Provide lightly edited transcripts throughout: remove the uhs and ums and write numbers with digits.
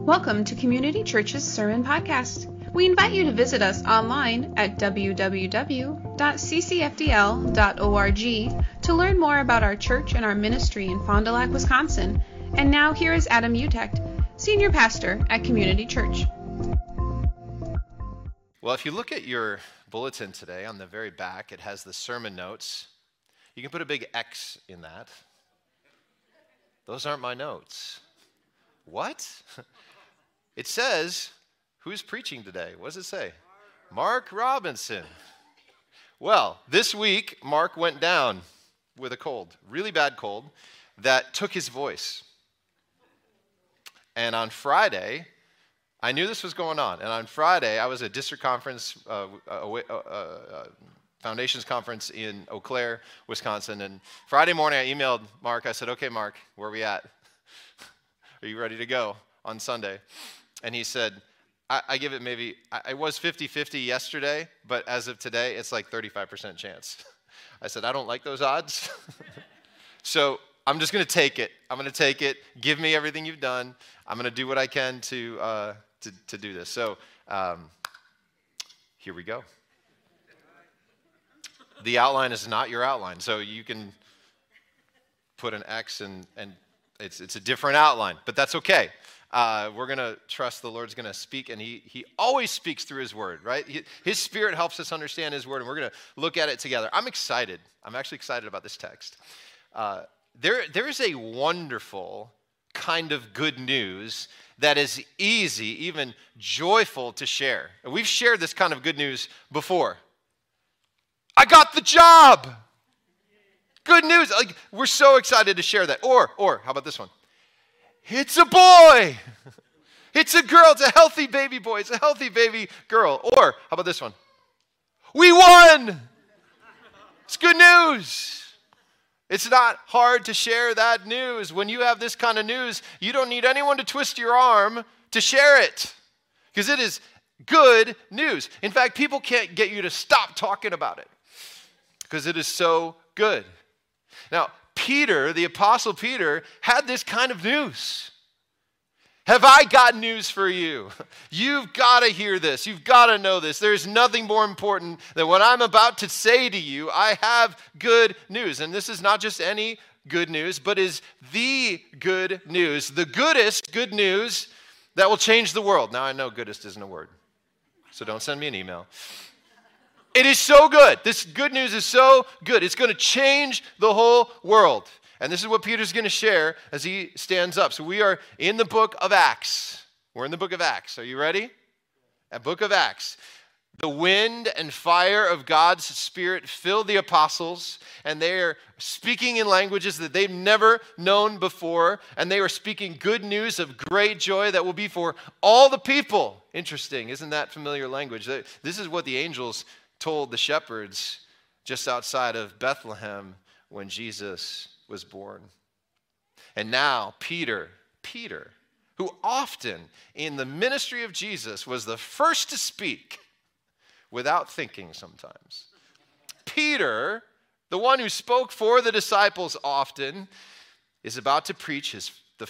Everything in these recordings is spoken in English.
Welcome to Community Church's Sermon Podcast. We invite you to visit us online at www.ccfdl.org to learn more about our church and our ministry in Fond du Lac, Wisconsin. And now here is Adam Utecht, Senior Pastor at Community Church. Well, if you look at your bulletin today, on the very back, it has the sermon notes. You can put a big X in that. Those aren't my notes. What? It says, who's preaching today? What does it say? Mark Robinson. Well, this week, Mark went down with a cold, really bad cold, that took his voice. And on Friday, I knew this was going on. And on Friday, I was at district conference, foundations conference in Eau Claire, Wisconsin. And Friday morning, I emailed Mark. I said, okay, Mark, where are we at? Are you ready to go on Sunday? And he said, I give it maybe, I was 50-50 yesterday, but as of today, it's like 35% chance. I said, I don't like those odds. So I'm just going to take it. I'm going to take it. Give me everything you've done. I'm going to do what I can to do this. So here we go. The outline is not your outline, so you can put an X and it's a different outline, but that's okay. We're going to trust the Lord's going to speak, and he always speaks through his word, right? His Spirit helps us understand his word, and we're going to look at it together. I'm excited. I'm actually excited about this text. There is a wonderful kind of good news that is easy, even joyful to share. And we've shared this kind of good news before. I got the job! Good news. Like, we're so excited to share that. Or, how about this one? It's a boy. It's a girl. It's a healthy baby boy. It's a healthy baby girl. Or, how about this one? We won. It's good news. It's not hard to share that news. When you have this kind of news, you don't need anyone to twist your arm to share it, because it is good news. In fact, people can't get you to stop talking about it because it is so good. Now, Peter, the Apostle Peter, had this kind of news. Have I got news for you? You've got to hear this. You've got to know this. There's nothing more important than what I'm about to say to you. I have good news. And this is not just any good news, but is the good news, the goodest good news that will change the world. Now, I know goodest isn't a word, so don't send me an email. It is so good. This good news is so good. It's going to change the whole world. And this is what Peter's going to share as he stands up. So we are in the book of Acts. We're in the book of Acts. Are you ready? At book of Acts. The wind and fire of God's Spirit filled the apostles, and they are speaking in languages that they've never known before, and they are speaking good news of great joy that will be for all the people. Interesting. Isn't that familiar language? This is what the angels told the shepherds just outside of Bethlehem when Jesus was born. And now Peter, who often in the ministry of Jesus was the first to speak without thinking sometimes. Peter, the one who spoke for the disciples often, is about to preach the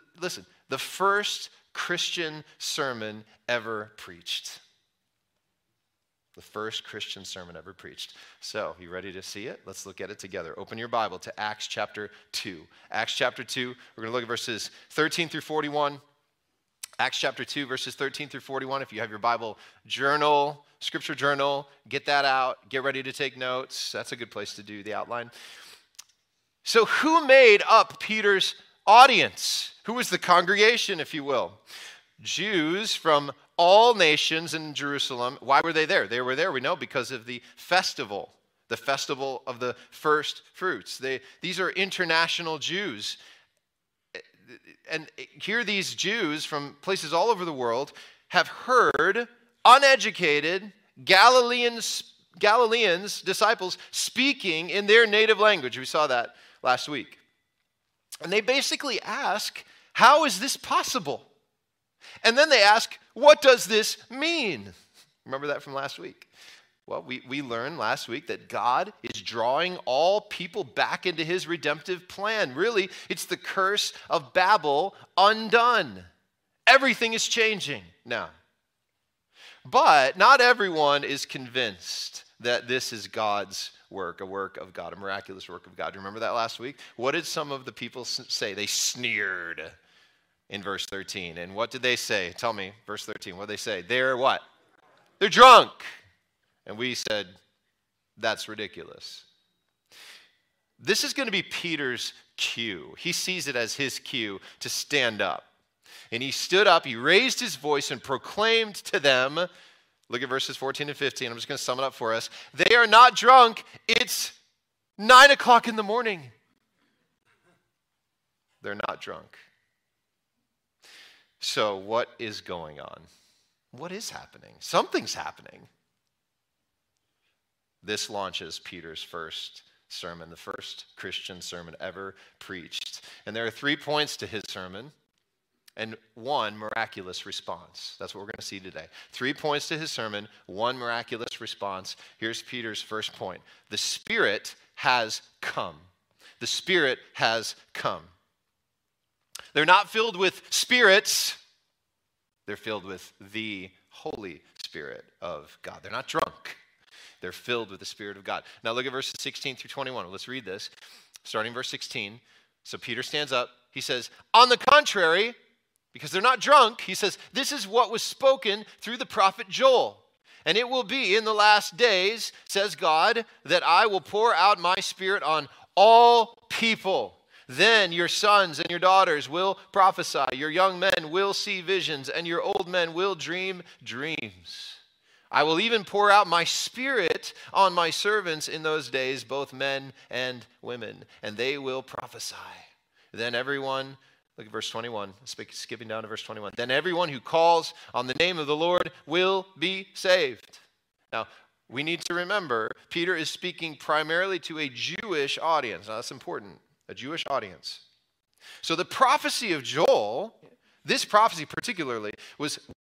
first Christian sermon ever preached. The first Christian sermon ever preached. So, you ready to see it? Let's look at it together. Open your Bible to Acts chapter 2. Acts chapter 2, we're going to look at verses 13 through 41. Acts chapter 2, verses 13 through 41. If you have your Bible journal, scripture journal, get that out. Get ready to take notes. That's a good place to do the outline. So, who made up Peter's audience? Who was the congregation, if you will? Jews from all nations in Jerusalem. Why were they there? They were there, we know, because of the festival of the first fruits. These are international Jews. And here these Jews from places all over the world have heard uneducated Galileans, disciples, speaking in their native language. We saw that last week. And they basically ask, how is this possible? And then they ask, what does this mean? Remember that from last week? Well, we learned last week that God is drawing all people back into his redemptive plan. Really, it's the curse of Babel undone. Everything is changing now. But not everyone is convinced that this is God's work, a work of God, a miraculous work of God. Remember that last week? What did some of the people say? They sneered in verse 13. And what did they say? Tell me, verse 13, what did they say? They're what? They're drunk. And we said, that's ridiculous. This is going to be Peter's cue. He sees it as his cue to stand up. And he stood up, he raised his voice and proclaimed to them, look at verses 14 and 15, I'm just going to sum it up for us. They are not drunk, it's 9 o'clock in the morning. They're not drunk. So what is going on? What is happening? Something's happening. This launches Peter's first sermon, the first Christian sermon ever preached. And there are 3 points to his sermon and 1 miraculous response. That's what we're going to see today. 3 points to his sermon, 1 miraculous response. Here's Peter's first point. The Spirit has come. The Spirit has come. They're not filled with spirits. They're filled with the Holy Spirit of God. They're not drunk. They're filled with the Spirit of God. Now look at verses 16 through 21. Let's read this. Starting verse 16. So Peter stands up. He says, on the contrary, because they're not drunk, he says, this is what was spoken through the prophet Joel. And it will be in the last days, says God, that I will pour out my Spirit on all people. Then your sons and your daughters will prophesy. Your young men will see visions, and your old men will dream dreams. I will even pour out my Spirit on my servants in those days, both men and women, and they will prophesy. Then everyone, look at verse 21, skipping down to verse 21. Then everyone who calls on the name of the Lord will be saved. Now, we need to remember, Peter is speaking primarily to a Jewish audience. Now, that's important, a Jewish audience. So the prophecy of Joel, this prophecy particularly, was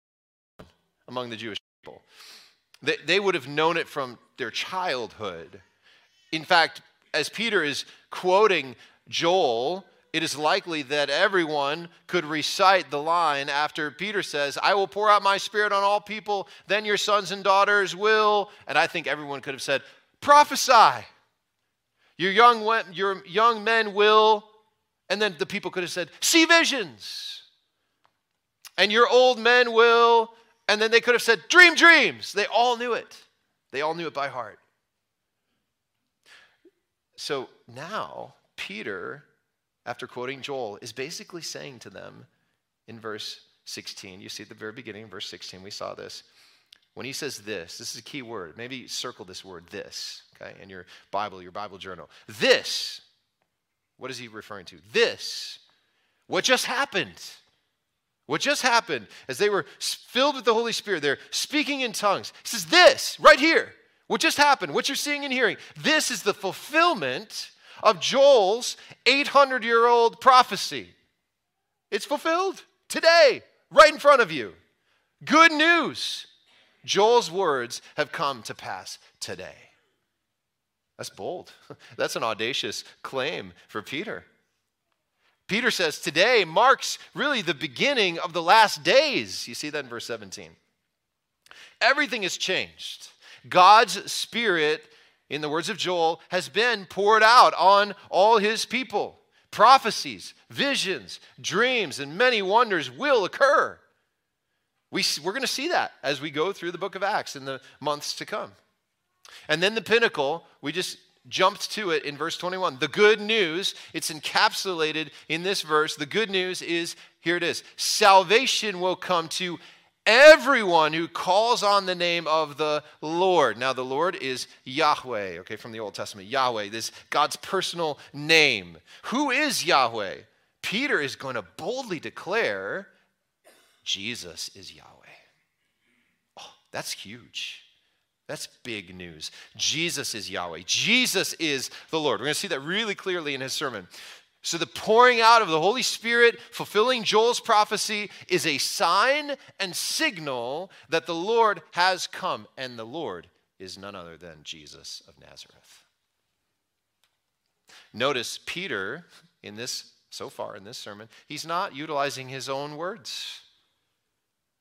among the Jewish people. They would have known it from their childhood. In fact, as Peter is quoting Joel, it is likely that everyone could recite the line after Peter says, I will pour out my Spirit on all people, then your sons and daughters will, and I think everyone could have said, prophesy. Your young men will, and then the people could have said, see visions. And your old men will, and then they could have said, dream dreams. They all knew it. They all knew it by heart. So now, Peter, after quoting Joel, is basically saying to them in verse 16, you see at the very beginning, verse 16, we saw this. When he says this is a key word. Maybe circle this word, this, okay, in your Bible journal. This, what is he referring to? This, what just happened? What just happened as they were filled with the Holy Spirit, they're speaking in tongues. He says this, right here, what just happened, what you're seeing and hearing, this is the fulfillment of Joel's 800-year-old prophecy. It's fulfilled today, right in front of you. Good news. Joel's words have come to pass today. That's bold. That's an audacious claim for Peter. Peter says today marks really the beginning of the last days. You see that in verse 17. Everything has changed. God's Spirit, in the words of Joel, has been poured out on all his people. Prophecies, visions, dreams, and many wonders will occur. We're going to see that as we go through the book of Acts in the months to come. And then the pinnacle, we just jumped to it in verse 21. The good news, it's encapsulated in this verse. The good news is, here it is, salvation will come to everyone who calls on the name of the Lord. Now the Lord is Yahweh, okay, from the Old Testament. Yahweh, this God's personal name. Who is Yahweh? Peter is going to boldly declare, Jesus is Yahweh. Oh, that's huge. That's big news. Jesus is Yahweh. Jesus is the Lord. We're going to see that really clearly in his sermon. So the pouring out of the Holy Spirit, fulfilling Joel's prophecy, is a sign and signal that the Lord has come. And the Lord is none other than Jesus of Nazareth. Notice Peter, so far in this sermon, he's not utilizing his own words.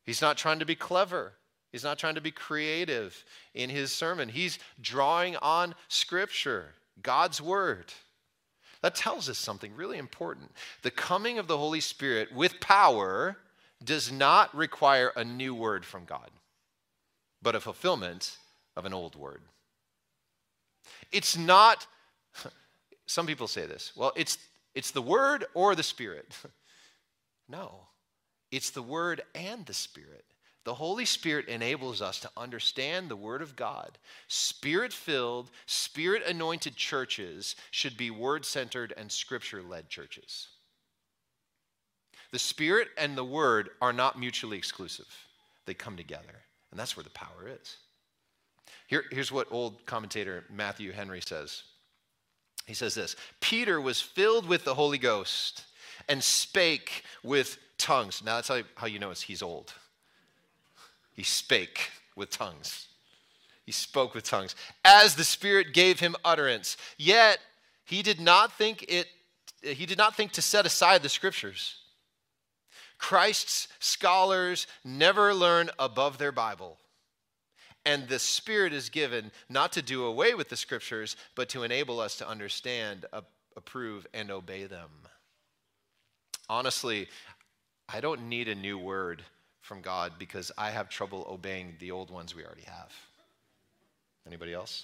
He's not trying to be clever. He's not trying to be creative in his sermon. He's drawing on Scripture, God's Word. That tells us something really important. The coming of the Holy Spirit with power does not require a new word from God, but a fulfillment of an old word. It's not, some people say this, well, it's the Word or the Spirit. No, it's the Word and the Spirit. The Holy Spirit enables us to understand the Word of God. Spirit-filled, Spirit-anointed churches should be Word-centered and Scripture-led churches. The Spirit and the Word are not mutually exclusive. They come together, and that's where the power is. Here's what old commentator Matthew Henry says. He says this: Peter was filled with the Holy Ghost and spake with tongues. Now that's how you know he's old. He spake with tongues. He spoke with tongues as the Spirit gave him utterance. Yet he did not think to set aside the Scriptures. Christ's scholars never learn above their Bible. And the Spirit is given not to do away with the Scriptures, but to enable us to understand, approve, and obey them. Honestly, I don't need a new word from God because I have trouble obeying the old ones we already have. Anybody else?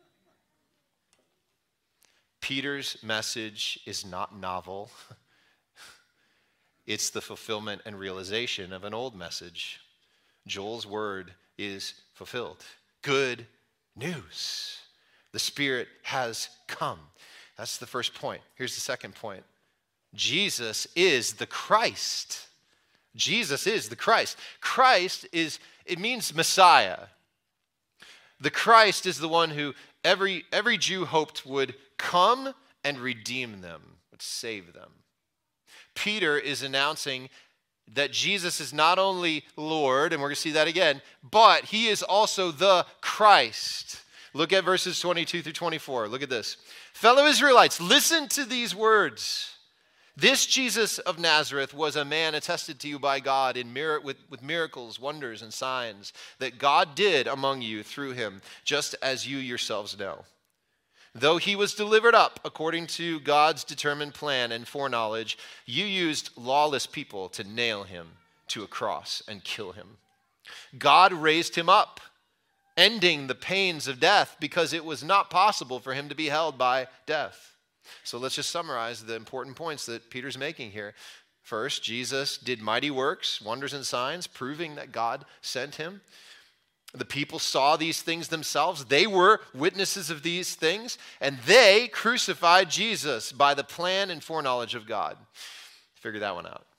Peter's message is not novel. It's the fulfillment and realization of an old message. Joel's word is fulfilled. Good news. The Spirit has come. That's the first point. Here's the second point. Jesus is the Christ. Jesus is the Christ. Christ it means Messiah. The Christ is the one who every Jew hoped would come and redeem them, would save them. Peter is announcing that Jesus is not only Lord, and we're going to see that again, but he is also the Christ. Look at verses 22 through 24. Look at this. Fellow Israelites, listen to these words. This Jesus of Nazareth was a man attested to you by God with miracles, wonders, and signs that God did among you through him, just as you yourselves know. Though he was delivered up according to God's determined plan and foreknowledge, you used lawless people to nail him to a cross and kill him. God raised him up, ending the pains of death, because it was not possible for him to be held by death. So let's just summarize the important points that Peter's making here. First, Jesus did mighty works, wonders and signs, proving that God sent him. The people saw these things themselves. They were witnesses of these things, and they crucified Jesus by the plan and foreknowledge of God. Figure that one out.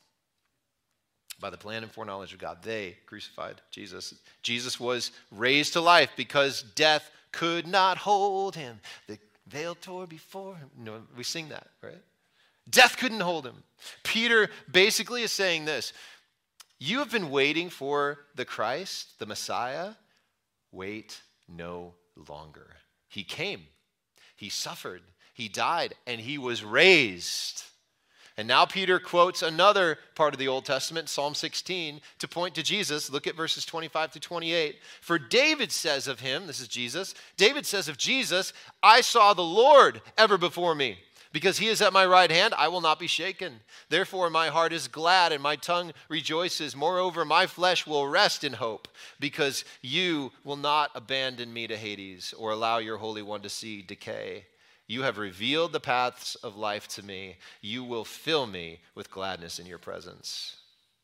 By the plan and foreknowledge of God, they crucified Jesus. Jesus was raised to life because death could not hold him. The veil tore before him. No, we sing that, right? Death couldn't hold him. Peter basically is saying this: you have been waiting for the Christ, the Messiah. Wait no longer. He came, he suffered, he died, and he was raised. And now Peter quotes another part of the Old Testament, Psalm 16, to point to Jesus. Look at verses 25 to 28. For David says of him, this is Jesus, David says of Jesus, I saw the Lord ever before me. Because he is at my right hand, I will not be shaken. Therefore my heart is glad and my tongue rejoices. Moreover, my flesh will rest in hope, because you will not abandon me to Hades or allow your Holy One to see decay. You have revealed the paths of life to me. You will fill me with gladness in your presence.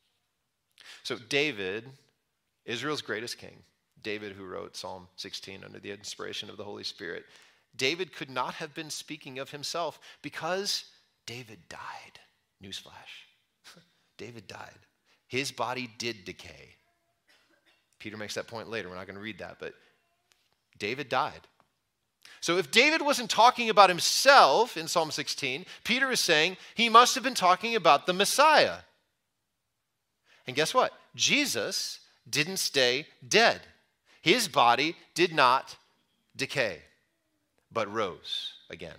So David, Israel's greatest king, David who wrote Psalm 16 under the inspiration of the Holy Spirit, David could not have been speaking of himself because David died. Newsflash. David died. His body did decay. Peter makes that point later. We're not going to read that, but David died. So if David wasn't talking about himself in Psalm 16, Peter is saying he must have been talking about the Messiah. And guess what? Jesus didn't stay dead. His body did not decay, but rose again,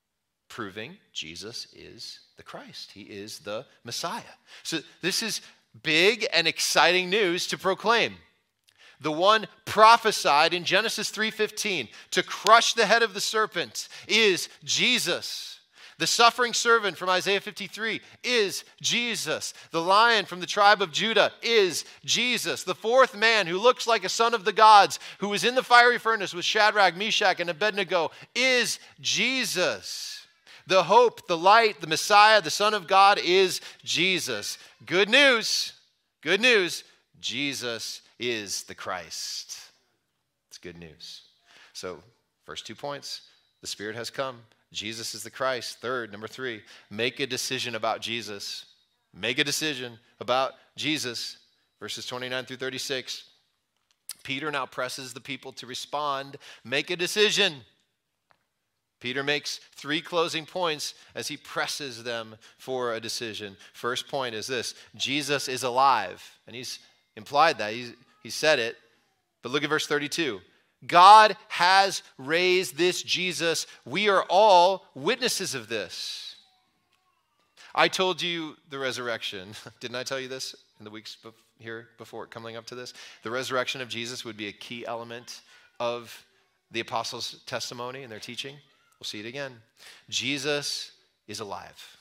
proving Jesus is the Christ. He is the Messiah. So this is big and exciting news to proclaim. The one prophesied in Genesis 3:15 to crush the head of the serpent is Jesus. The suffering servant from Isaiah 53 is Jesus. The lion from the tribe of Judah is Jesus. The fourth man who looks like a son of the gods, who was in the fiery furnace with Shadrach, Meshach, and Abednego is Jesus. The hope, the light, the Messiah, the Son of God is Jesus. Good news. Good news. Jesus is the Christ. It's good news. So, first 2 points, the Spirit has come. Jesus is the Christ. Third, number 3, make a decision about Jesus. Make a decision about Jesus. Verses 29 through 36. Peter now presses the people to respond. Make a decision. Peter makes 3 closing points as he presses them for a decision. First point is this: Jesus is alive. And he's implied that. He said it. But look at verse 32. God has raised this Jesus. We are all witnesses of this. I told you the resurrection. Didn't I tell you this in the weeks here before coming up to this? The resurrection of Jesus would be a key element of the apostles' testimony and their teaching. We'll see it again. Jesus is alive.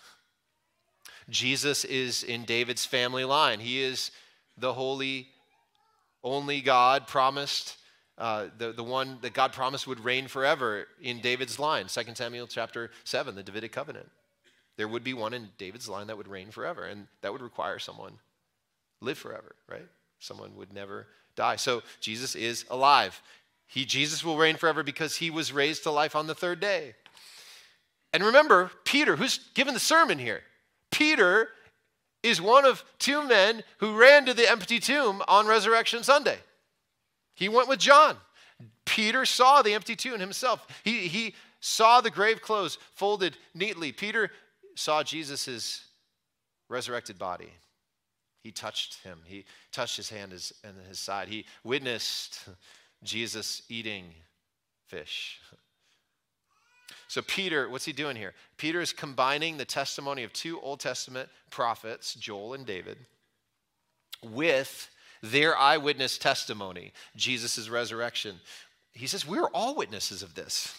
Jesus is in David's family line. He is the holy, only God promised, the one that God promised would reign forever in David's line. 2 Samuel chapter 7, the Davidic covenant. There would be one in David's line that would reign forever, and that would require someone live forever, right? Someone would never die. So Jesus is alive. Jesus will reign forever because he was raised to life on the 3rd day. And remember, Peter, who's given the sermon here, Peter is one of 2 men who ran to the empty tomb on Resurrection Sunday. He went with John. Peter saw the empty tomb himself. He saw the grave clothes folded neatly. Peter saw Jesus' resurrected body. He touched him. He touched his hand and his side. He witnessed Jesus eating fish. So Peter, what's he doing here? Peter is combining the testimony of 2 Old Testament prophets, Joel and David, with their eyewitness testimony, Jesus' resurrection. He says, we're all witnesses of this.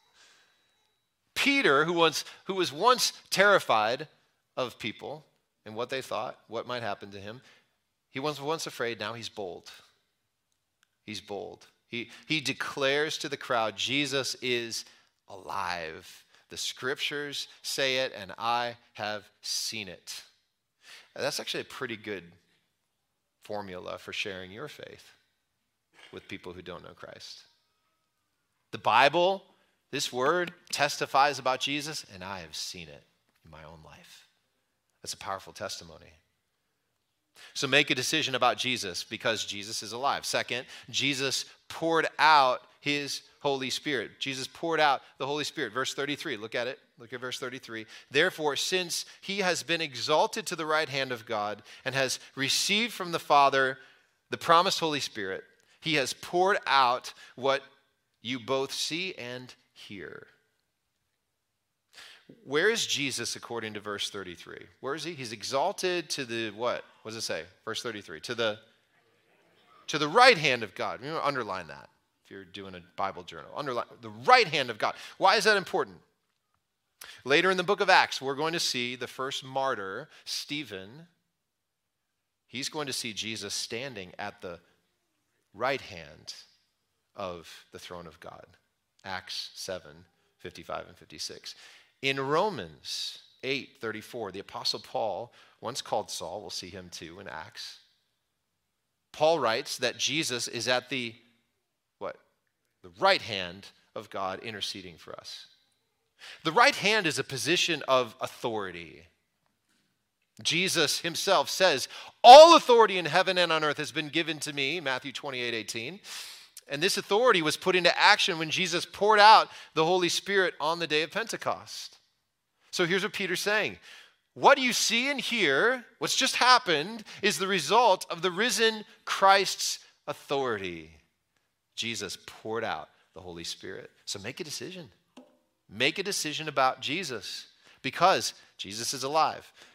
Peter, who was once terrified of people and what they thought, what might happen to him, he was once afraid, now he's bold. He's bold. He declares to the crowd, Jesus is alive. The scriptures say it, and I have seen it. And that's actually a pretty good formula for sharing your faith with people who don't know Christ. The Bible, this word, testifies about Jesus, and I have seen it in my own life. That's a powerful testimony. So make a decision about Jesus because Jesus is alive. Second, Jesus poured out his Holy Spirit. Jesus poured out the Holy Spirit. Verse 33, look at it. Look at verse 33. Therefore, since he has been exalted to the right hand of God and has received from the Father the promised Holy Spirit, he has poured out what you both see and hear. Where is Jesus according to verse 33? Where is he? He's exalted to the what? What does it say? Verse 33. To the right hand of God. You know, underline that if you're doing a Bible journal. Underline the right hand of God. Why is that important? Later in the book of Acts, we're going to see the first martyr, Stephen. He's going to see Jesus standing at the right hand of the throne of God. Acts 7, 55 and 56. In Romans 8:34, the Apostle Paul, once called Saul, we'll see him too in Acts. Paul writes that Jesus is at the right hand of God interceding for us. The right hand is a position of authority. Jesus himself says, all authority in heaven and on earth has been given to me, Matthew 28:18. And this authority was put into action when Jesus poured out the Holy Spirit on the day of Pentecost. So here's what Peter's saying. What you see and hear, what's just happened, is the result of the risen Christ's authority. Jesus poured out the Holy Spirit. So make a decision. Make a decision about Jesus because Jesus is alive.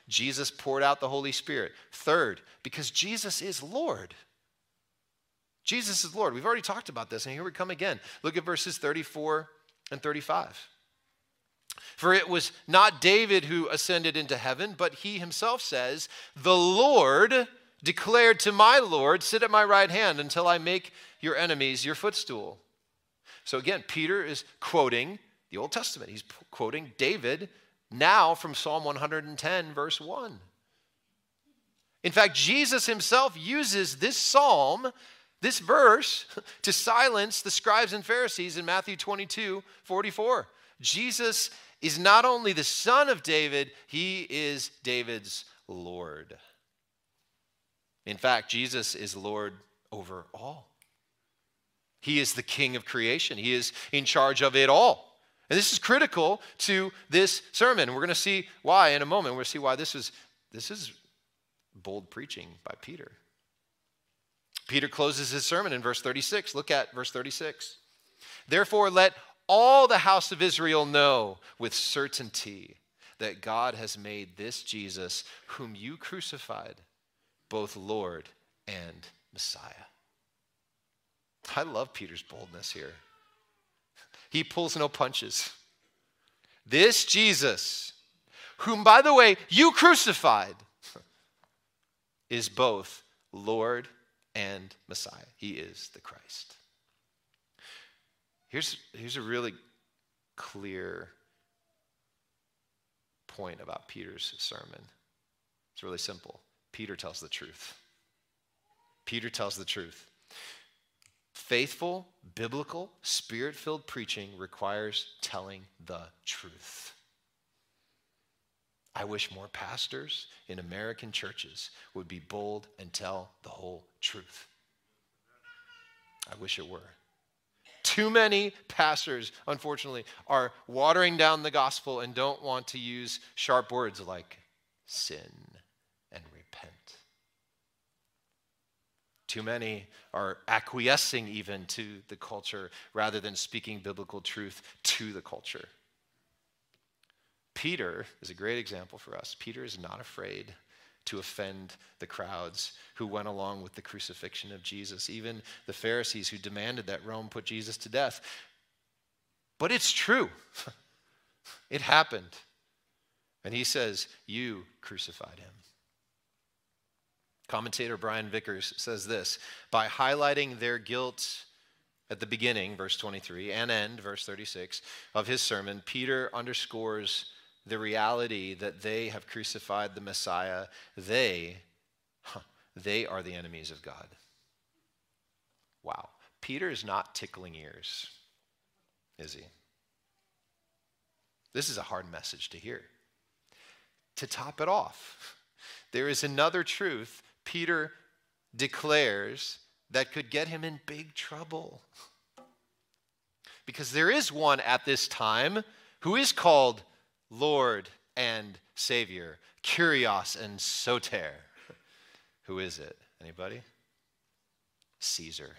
Jesus poured out the Holy Spirit. Third, because Jesus is Lord. Jesus is Lord. We've already talked about this, and here we come again. Look at verses 34 and 35. For it was not David who ascended into heaven, but he himself says, the Lord declared to my Lord, sit at my right hand until I make your enemies your footstool. So again, Peter is quoting the Old Testament. He's quoting David now from Psalm 110, verse 1. In fact, Jesus himself uses this psalm, this verse, to silence the scribes and Pharisees in Matthew 22:44. Jesus is not only the son of David, he is David's Lord. In fact, Jesus is Lord over all. He is the king of creation. He is in charge of it all. And this is critical to this sermon. We're going to see why in a moment. We're going to see why this is bold preaching by Peter. Peter closes his sermon in verse 36. Look at verse 36. Therefore, let all the house of Israel know with certainty that God has made this Jesus, whom you crucified, both Lord and Messiah. I love Peter's boldness here. He pulls no punches. This Jesus, whom, by the way, you crucified, is both Lord and Messiah. He is the Christ. Here's a really clear point about Peter's sermon. It's really simple. Peter tells the truth. Peter tells the truth. Faithful, biblical, spirit-filled preaching requires telling the truth. I wish more pastors in American churches would be bold and tell the whole truth. I wish it were. Too many pastors, unfortunately, are watering down the gospel and don't want to use sharp words like sin and repent. Too many are acquiescing even to the culture rather than speaking biblical truth to the culture. Peter is a great example for us. Peter is not afraid to offend the crowds who went along with the crucifixion of Jesus, even the Pharisees who demanded that Rome put Jesus to death. But it's true. It happened. And he says, you crucified him. Commentator Brian Vickers says this, by highlighting their guilt at the beginning, verse 23, and end, verse 36, of his sermon, Peter underscores the reality that they have crucified the Messiah. They are the enemies of God. Wow. Peter is not tickling ears, is he? This is a hard message to hear. To top it off, there is another truth Peter declares that could get him in big trouble. Because there is one at this time who is called Lord and Savior, Kyrios and Soter. Who is it? Anybody? Caesar.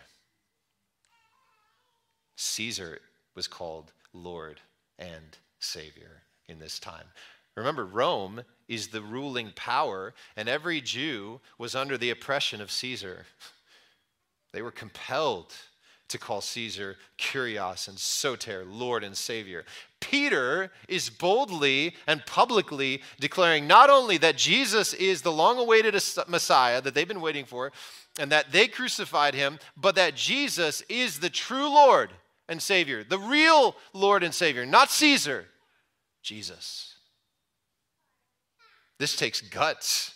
Caesar was called Lord and Savior in this time. Remember, Rome is the ruling power, and every Jew was under the oppression of Caesar. They were compelled to call Caesar Kyrios and Soter, Lord and Savior. Peter is boldly and publicly declaring not only that Jesus is the long-awaited Messiah that they've been waiting for, and that they crucified him, but that Jesus is the true Lord and Savior, the real Lord and Savior, not Caesar, Jesus. This takes guts.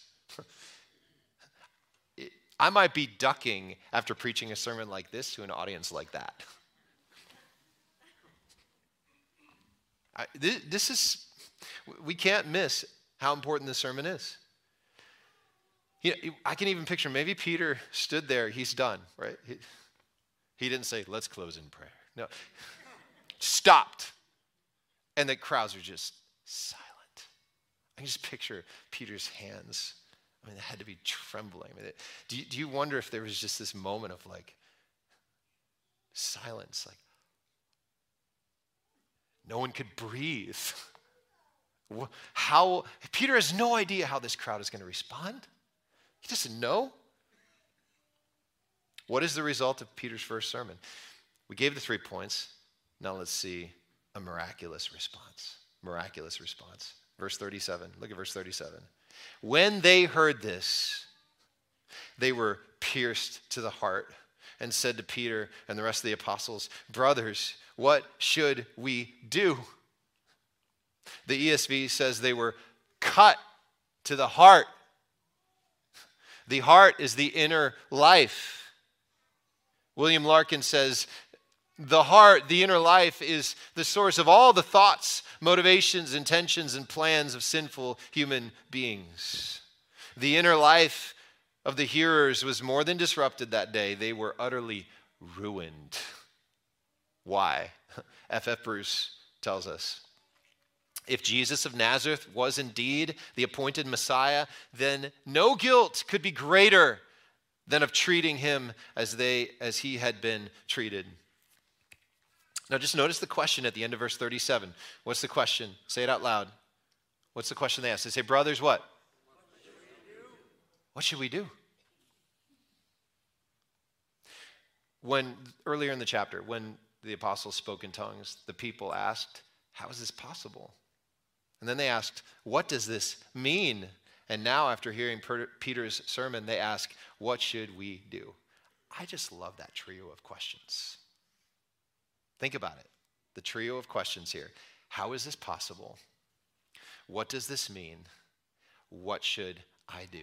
I might be ducking after preaching a sermon like this to an audience like that. We can't miss how important this sermon is. You know, I can even picture maybe Peter stood there, he's done, right? He didn't say, let's close in prayer. No, stopped. And the crowds are just silent. I can just picture Peter's hands. I mean, they had to be trembling. I mean, do you wonder if there was just this moment of like silence, like no one could breathe. Peter has no idea how this crowd is going to respond. He doesn't know. What is the result of Peter's first sermon? We gave the 3 points. Now let's see a miraculous response. Miraculous response. Verse 37. Look at verse 37. When they heard this, they were pierced to the heart and said to Peter and the rest of the apostles, "Brothers, what should we do?" The ESV says they were cut to the heart. The heart is the inner life. William Larkin says, the heart, the inner life, is the source of all the thoughts, motivations, intentions, and plans of sinful human beings. The inner life of the hearers was more than disrupted that day. They were utterly ruined. Why? F.F. Bruce tells us, if Jesus of Nazareth was indeed the appointed Messiah, then no guilt could be greater than of treating him as he had been treated. Now just notice the question at the end of verse 37. What's the question? Say it out loud. What's the question they ask? They say, brothers, what? What should we do? When earlier in the chapter, when the apostles spoke in tongues, the people asked, how is this possible? And then they asked, what does this mean? And now after hearing Peter's sermon, they ask, what should we do? I just love that trio of questions. Think about it. The trio of questions here. How is this possible? What does this mean? What should I do?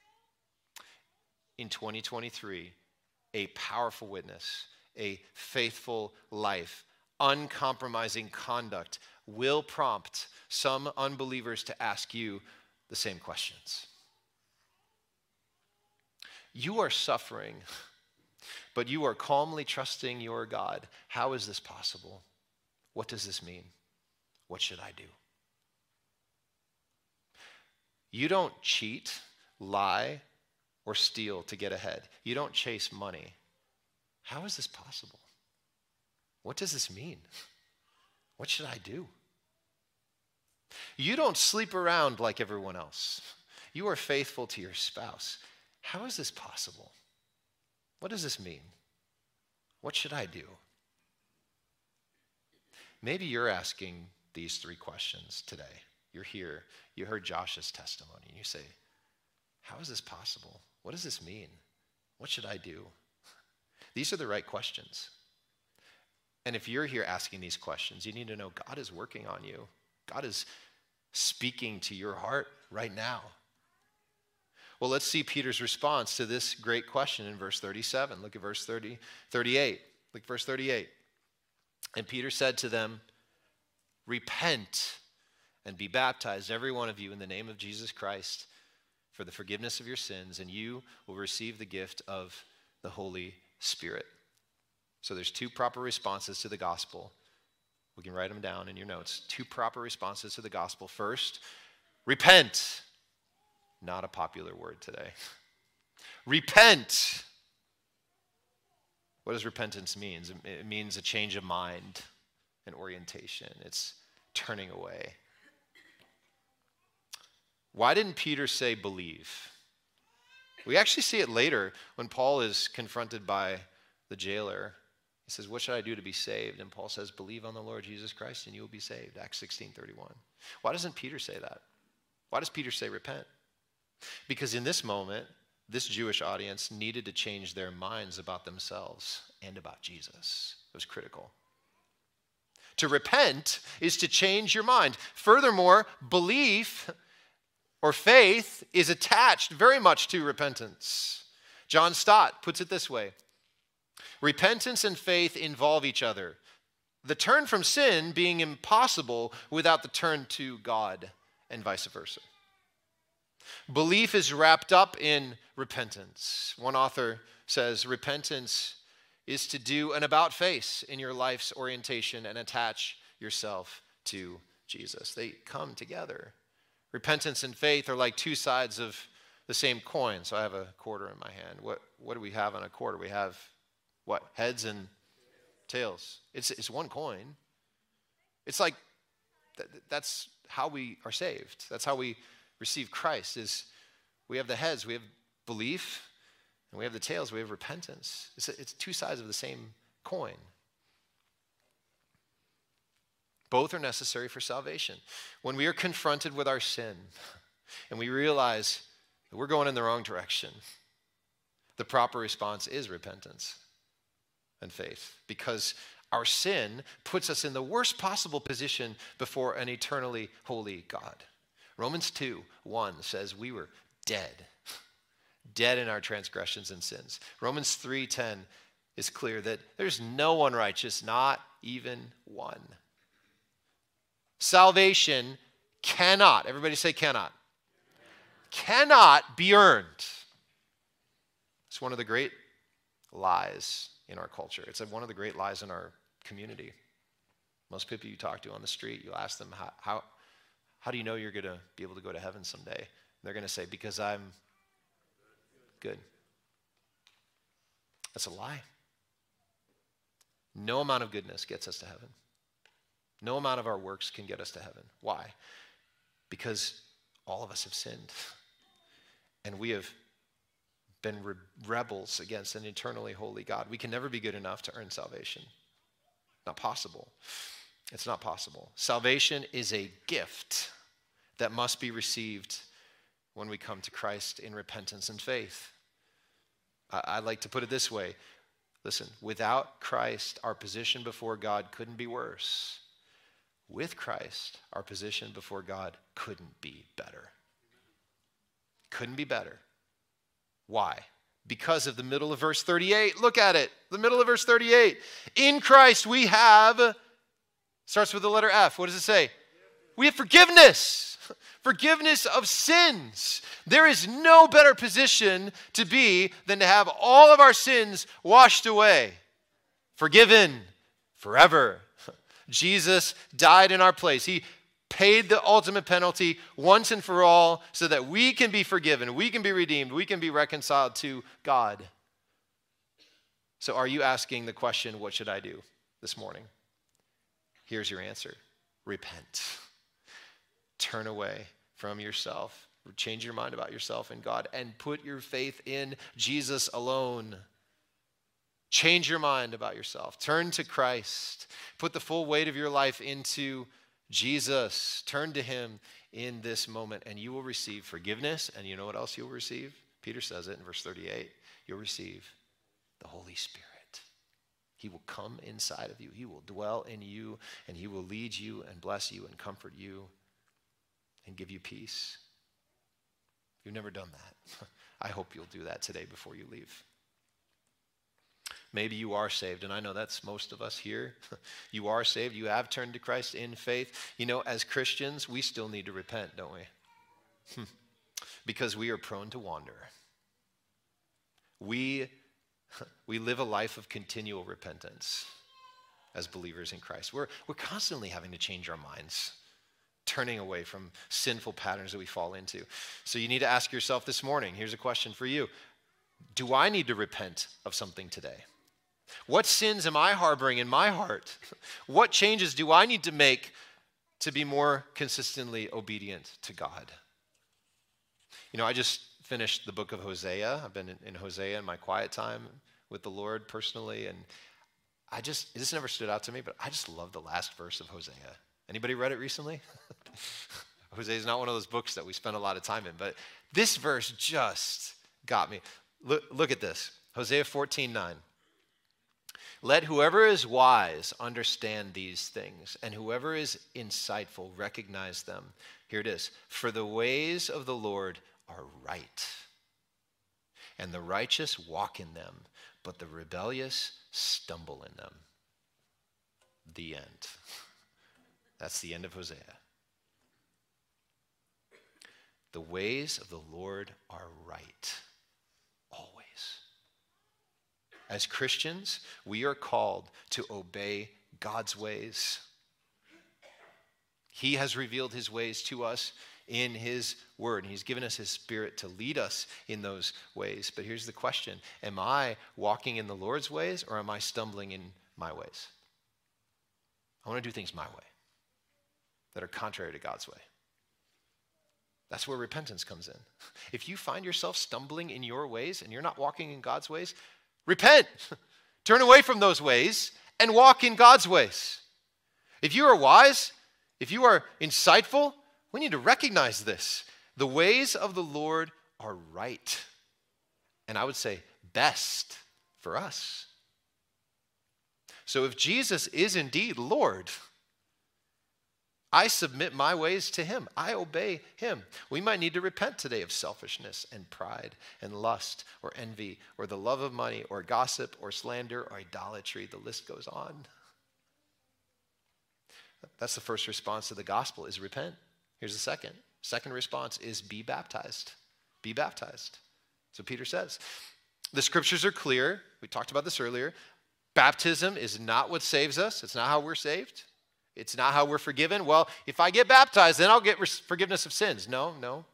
In 2023, a powerful witness, a faithful life, uncompromising conduct will prompt some unbelievers to ask you the same questions. You are suffering, but you are calmly trusting your God. How is this possible? What does this mean? What should I do? You don't cheat, lie, or steal to get ahead. You don't chase money. How is this possible? What does this mean? What should I do? You don't sleep around like everyone else. You are faithful to your spouse. How is this possible? What does this mean? What should I do? Maybe you're asking these 3 questions today. You're here. You heard Josh's testimony. And you say, how is this possible? What does this mean? What should I do? These are the right questions. And if you're here asking these questions, you need to know God is working on you. God is speaking to your heart right now. Well, let's see Peter's response to this great question in verse 37. Look at verse 38. Look at verse 38. And Peter said to them, repent and be baptized, every one of you, in the name of Jesus Christ for the forgiveness of your sins, and you will receive the gift of the Holy Spirit. So there's 2 proper responses to the gospel. We can write them down in your notes. 2 proper responses to the gospel. First, repent. Not a popular word today. Repent. What does repentance mean? It means a change of mind and orientation. It's turning away. Why didn't Peter say believe? We actually see it later when Paul is confronted by the jailer. He says, what should I do to be saved? And Paul says, believe on the Lord Jesus Christ and you will be saved. Acts 16:31. Why doesn't Peter say that? Why does Peter say repent? Because in this moment, this Jewish audience needed to change their minds about themselves and about Jesus. It was critical. To repent is to change your mind. Furthermore, belief or faith is attached very much to repentance. John Stott puts it this way. Repentance and faith involve each other. The turn from sin being impossible without the turn to God, and vice versa. Belief is wrapped up in repentance. One author says, repentance is to do an about-face in your life's orientation and attach yourself to Jesus. They come together. Repentance and faith are like 2 sides of the same coin. So I have a quarter in my hand. What do we have on a quarter? We have what? Heads and tails. It's one coin. It's like, that's how we are saved. That's how we receive Christ, is we have the heads, we have belief, and we have the tails, we have repentance. It's two sides of the same coin. Both are necessary for salvation. When we are confronted with our sin and we realize that we're going in the wrong direction, the proper response is repentance and faith, because our sin puts us in the worst possible position before an eternally holy God. Romans 2:1 says we were dead in our transgressions and sins. Romans 3:10 is clear that there's no one righteous, not even one. Salvation cannot, everybody say cannot be earned. It's one of the great lies in our culture. It's one of the great lies in our community. Most people you talk to on the street, you ask them, how do you know you're going to be able to go to heaven someday? And they're going to say, because I'm good. That's a lie. No amount of goodness gets us to heaven. No amount of our works can get us to heaven. Why? Because all of us have sinned. And we have been rebels against an eternally holy God. We can never be good enough to earn salvation. Not possible. It's not possible. Salvation is a gift that must be received when we come to Christ in repentance and faith. I like to put it this way. Listen, without Christ, our position before God couldn't be worse. With Christ, our position before God couldn't be better. Couldn't be better. Why? Because of the middle of verse 38. Look at it. The middle of verse 38. In Christ we have, starts with the letter F. What does it say? We have forgiveness. Forgiveness of sins. There is no better position to be than to have all of our sins washed away. Forgiven forever. Jesus died in our place. He paid the ultimate penalty once and for all so that we can be forgiven, we can be redeemed, we can be reconciled to God. So are you asking the question, what should I do this morning? Here's your answer. Repent. Turn away from yourself. Change your mind about yourself and God and put your faith in Jesus alone. Change your mind about yourself. Turn to Christ. Put the full weight of your life into Jesus. Turn to him in this moment and you will receive forgiveness. And you know what else you'll receive? Peter says it in verse 38. You'll receive the Holy Spirit. He will come inside of you. He will dwell in you and he will lead you and bless you and comfort you and give you peace. If you've never done that, I hope you'll do that today before you leave. Maybe you are saved, and I know that's most of us here. You are saved. You have turned to Christ in faith. You know, as Christians, we still need to repent, don't we? Because we are prone to wander. We live a life of continual repentance as believers in Christ. We're constantly having to change our minds, turning away from sinful patterns that we fall into. So you need to ask yourself this morning, here's a question for you. Do I need to repent of something today? What sins am I harboring in my heart? What changes do I need to make to be more consistently obedient to God? You know, I just finished the book of Hosea. I've been in Hosea in my quiet time with the Lord personally, and this never stood out to me, but I just love the last verse of Hosea. Anybody read it recently? Hosea is not one of those books that we spend a lot of time in, but this verse just got me. Look at this. Hosea 14:9. Let whoever is wise understand these things, and whoever is insightful recognize them. Here it is. For the ways of the Lord are right, and the righteous walk in them, but the rebellious stumble in them. The end. That's the end of Hosea. The ways of the Lord are right, always. As Christians, we are called to obey God's ways. He has revealed his ways to us in his word. He's given us his Spirit to lead us in those ways. But here's the question. Am I walking in the Lord's ways, or am I stumbling in my ways? I want to do things my way. that are contrary to God's way. That's where repentance comes in. If you find yourself stumbling in your ways and you're not walking in God's ways, repent. Turn away from those ways and walk in God's ways. If you are wise, if you are insightful, we need to recognize this. The ways of the Lord are right. And I would say best for us. So if Jesus is indeed Lord, I submit my ways to him. I obey him. We might need to repent today of selfishness and pride and lust or envy or the love of money or gossip or slander or idolatry. The list goes on. That's the first response to the gospel, is repent. Here's the second. Second response is be baptized. Be baptized. So Peter says, the scriptures are clear. We talked about this earlier. Baptism is not what saves us. It's not how we're saved. It's not how we're forgiven. Well, if I get baptized, then I'll get forgiveness of sins. No.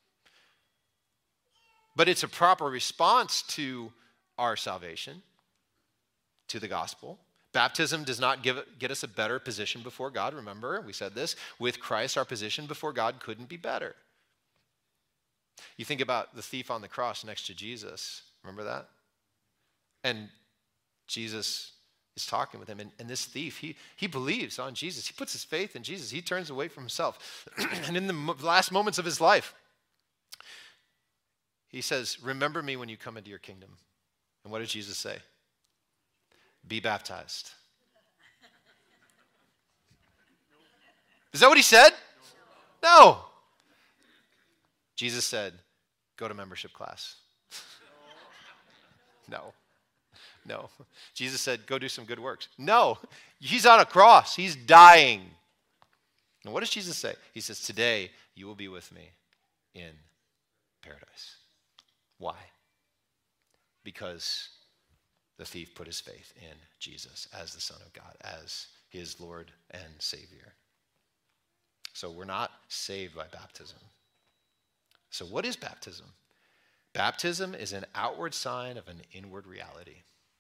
But it's a proper response to our salvation, to the gospel. Baptism does not get us a better position before God. Remember, we said this. With Christ, our position before God couldn't be better. You think about the thief on the cross next to Jesus. Remember that? And Jesus is talking with him. And this thief, he believes on Jesus. He puts his faith in Jesus. He turns away from himself. And in the last moments of his life, he says, remember me when you come into your kingdom. And what did Jesus say? Be baptized. Is that what he said? No. Jesus said, go to membership class. No. Jesus said, go do some good works. No. He's on a cross. He's dying. And what does Jesus say? He says, today you will be with me in paradise. Why? Because the thief put his faith in Jesus as the Son of God, as his Lord and Savior. So we're not saved by baptism. So what is baptism? Baptism is an outward sign of an inward reality.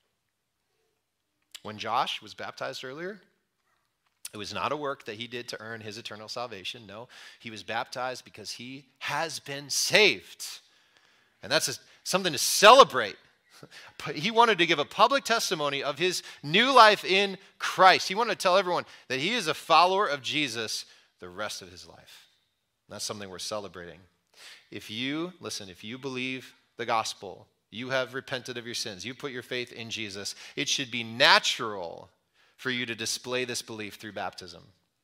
When Josh was baptized earlier, it was not a work that he did to earn his eternal salvation. No, he was baptized because he has been saved. And that's something to celebrate. He wanted to give a public testimony of his new life in Christ. He wanted to tell everyone that he is a follower of Jesus the rest of his life. And that's something we're celebrating. If you believe the gospel, you have repented of your sins, you put your faith in Jesus, it should be natural for you to display this belief through baptism.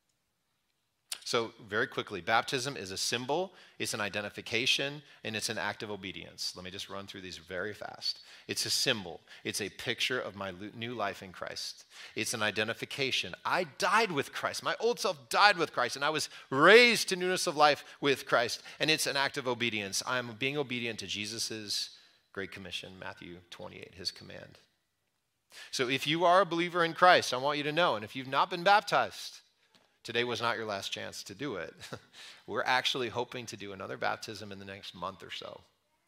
So very quickly, baptism is a symbol, it's an identification, and it's an act of obedience. Let me just run through these very fast. It's a symbol. It's a picture of my new life in Christ. It's an identification. I died with Christ. My old self died with Christ, and I was raised to newness of life with Christ. And it's an act of obedience. I'm being obedient to Jesus' Great Commission, Matthew 28, his command. So if you are a believer in Christ, I want you to know, and if you've not been baptized, today was not your last chance to do it. We're actually hoping to do another baptism in the next month or so.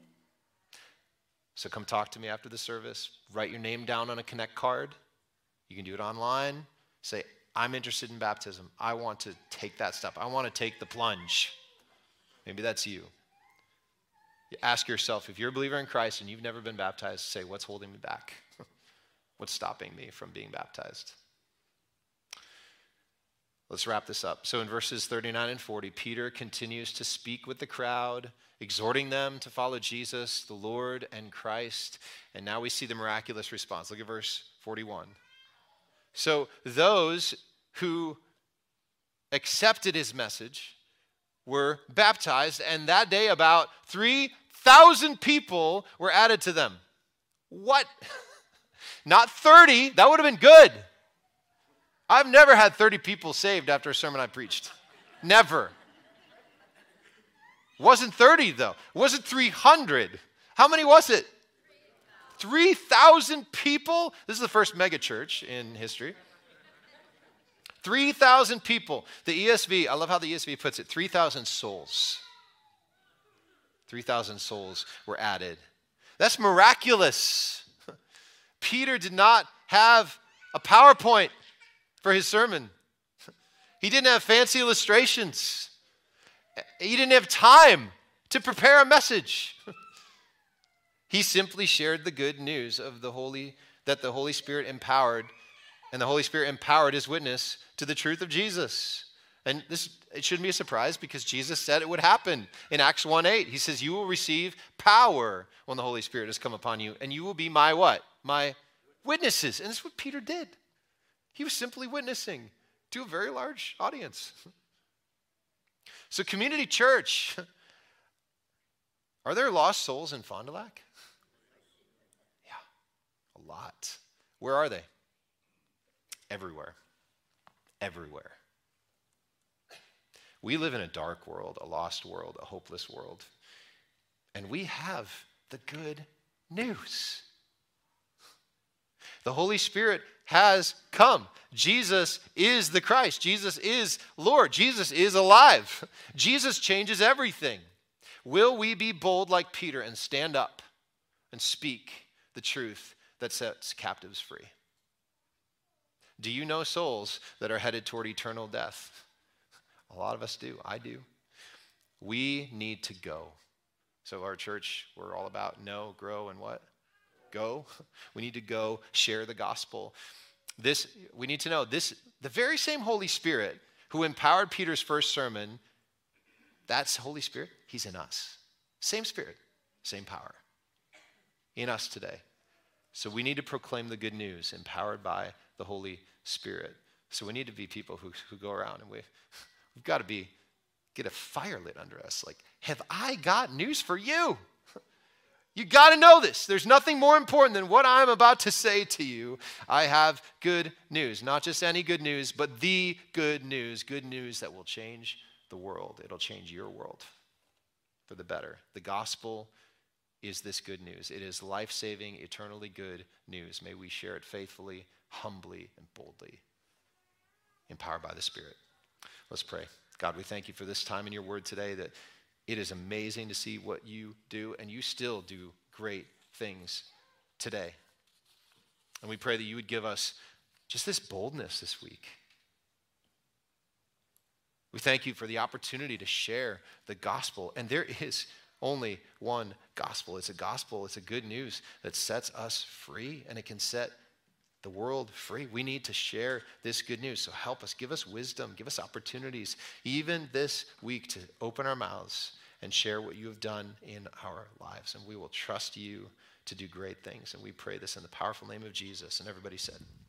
So come talk to me after the service. Write your name down on a Connect card. You can do it online. Say, I'm interested in baptism. I want to take that step. I want to take the plunge. Maybe that's you. You ask yourself, if you're a believer in Christ and you've never been baptized, say, what's holding me back? What's stopping me from being baptized? Let's wrap this up. So in verses 39 and 40, Peter continues to speak with the crowd, exhorting them to follow Jesus, the Lord and Christ. And now we see the miraculous response. Look at verse 41. So those who accepted his message were baptized, and that day about 3,000 people were added to them. What? Not 30. That would have been good. I've never had 30 people saved after a sermon I preached. Never. It wasn't 30, though. It wasn't 300. How many was it? 3,000 people? This is the first mega church in history. 3,000 people. The ESV, I love how the ESV puts it, 3,000 souls. 3,000 souls were added. That's miraculous. Peter did not have a PowerPoint for his sermon. He didn't have fancy illustrations. He didn't have time to prepare a message. He simply shared the good news of that the Holy Spirit empowered, and the Holy Spirit empowered his witness to the truth of Jesus. And it shouldn't be a surprise because Jesus said it would happen in Acts 1:8. He says, you will receive power when the Holy Spirit has come upon you, and you will be my what? My witnesses. And this is what Peter did. He was simply witnessing to a very large audience. So Community Church, are there lost souls in Fond du Lac? Yeah, a lot. Where are they? Everywhere. Everywhere. We live in a dark world, a lost world, a hopeless world. And we have the good news. The Holy Spirit has come. Jesus is the Christ. Jesus is Lord. Jesus is alive. Jesus changes everything. Will we be bold like Peter and stand up and speak the truth that sets captives free? Do you know souls that are headed toward eternal death? A lot of us do. I do. We need to go. So our church, we're all about know, grow, and what? Go. We need to go share the gospel. We need to know the very same Holy Spirit who empowered Peter's first sermon, that's Holy Spirit. He's in us. Same Spirit, same power in us today. So we need to proclaim the good news empowered by the Holy Spirit. So we need to be people who go around and we've got to get a fire lit under us. Like, have I got news for you? You got to know this. There's nothing more important than what I'm about to say to you. I have good news. Not just any good news, but the good news. Good news that will change the world. It'll change your world for the better. The gospel is this good news. It is life-saving, eternally good news. May we share it faithfully, humbly, and boldly, empowered by the Spirit. Let's pray. God, we thank you for this time in your word today, that it is amazing to see what you do, and you still do great things today. And we pray that you would give us just this boldness this week. We thank you for the opportunity to share the gospel. And there is only one gospel. It's a good news that sets us free, and it can set the world free. We need to share this good news. So help us, give us wisdom, give us opportunities, even this week, to open our mouths and share what you have done in our lives. And we will trust you to do great things. And we pray this in the powerful name of Jesus. And everybody said,